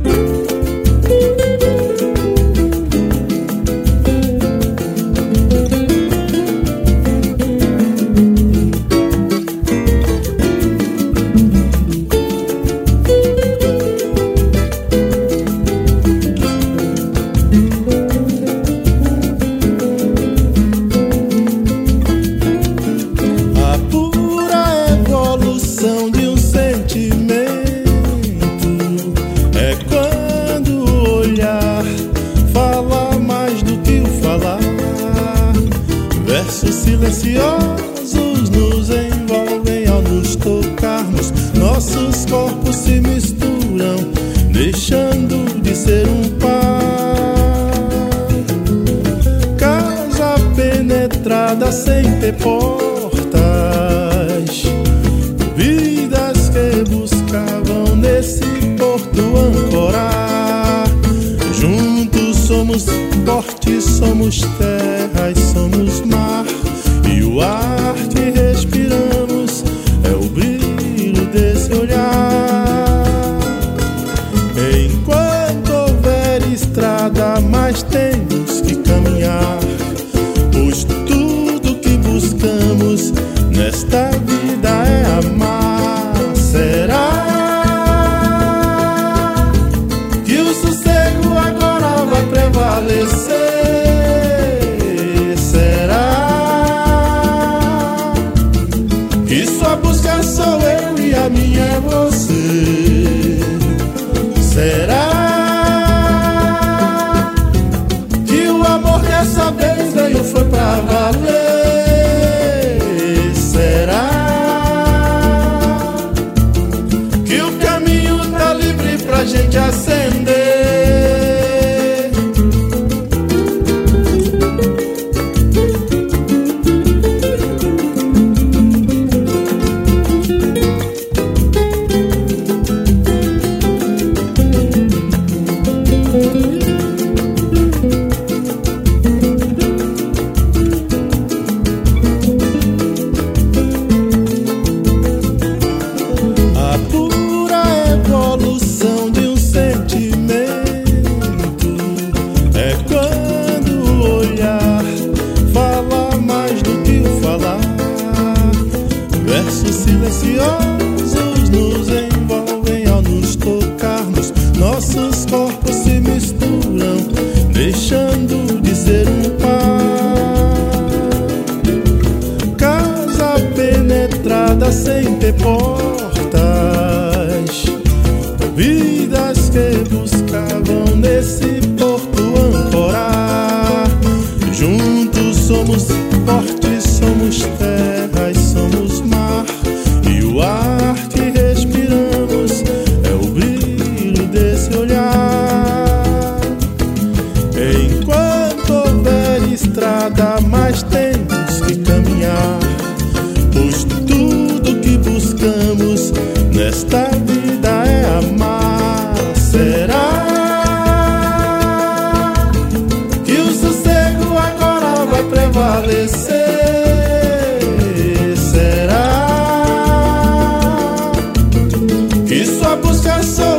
Silenciosos nos envolvem ao nos tocarmos. Nossos corpos se misturam, deixando de ser um par. Casa penetrada sem ter portas, vidas que buscavam nesse porto ancorar. Juntos somos fortes, somos terra e somos mar. E o ar que respiramos é o brilho desse olhar. Enquanto houver estrada, mais temos que caminhar, pois tudo que buscamos nesta vida é amar. Será que o sossego agora vai prevalecer? Sou eu e a minha é você. Será que o amor dessa vez veio foi pra valer? Será que o caminho tá livre pra gente acender? Silenciosos nos envolvem ao nos tocarmos. Nossos corpos se misturam, deixando de ser um par. Casa penetrada sem ter portas, vidas que buscavam nesse porto ancorar. Juntos somos fortes, somos terra e somos mar. O ar que respiramos é o brilho desse olhar. Enquanto houver estrada, mais temos que caminhar, pois tudo que buscamos nesta vida é amar. Será que o sossego agora vai prevalecer? Sua busca sou